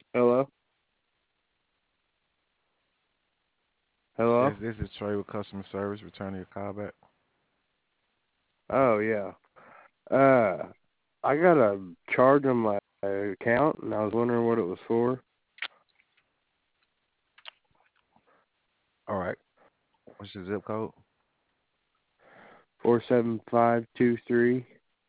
Hello? Hello? Yes, this is Trey with customer service. Returning your call back. Oh, yeah. Uh, I got a charge on my account, and I was wondering what it was for. All right. What's your zip code? 47523,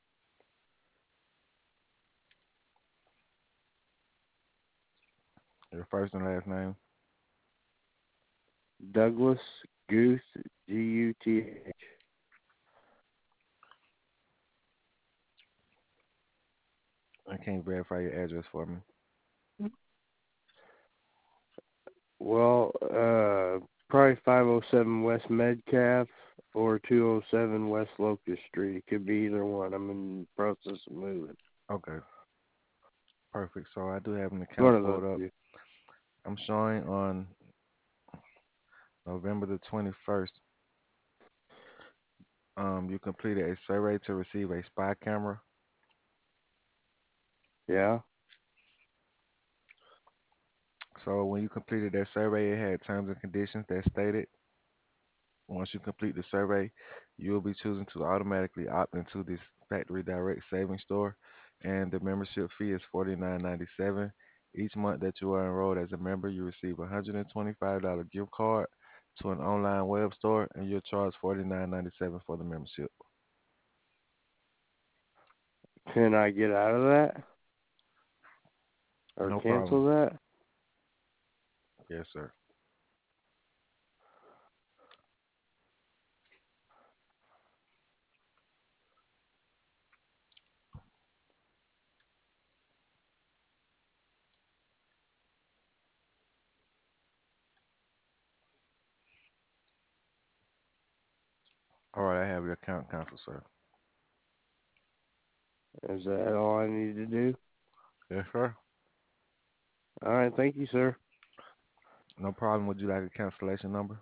Your first and last name. Douglas Guth, Guth. And can you verify your address for me? Well, probably 507 West Medcalf or 207 West Locust Street. It could be either one. I'm in the process of moving. Okay, perfect. So I do have an One account of those pulled up. two. I'm showing on November the 21st. You completed a survey to receive a spy camera. Yeah? So when you completed that survey, it had terms and conditions that stated once you complete the survey, you will be choosing to automatically opt into this Factory Direct Savings Store, and the membership fee is $49.97. Each month that you are enrolled as a member, you receive a $125 gift card to an online web store, and you're charged $49.97 for the membership. Can I get out of that or No problem. cancel that? Yes, sir. All right, I have your account canceled, sir. Is that all I need to do? Yes, sir. All right, thank you, sir. No problem. Would you like a cancellation number?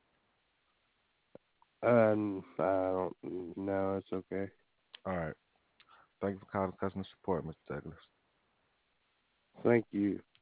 I don't. No, it's okay. All right. Thank you for calling customer support, Mr. Douglas. Thank you.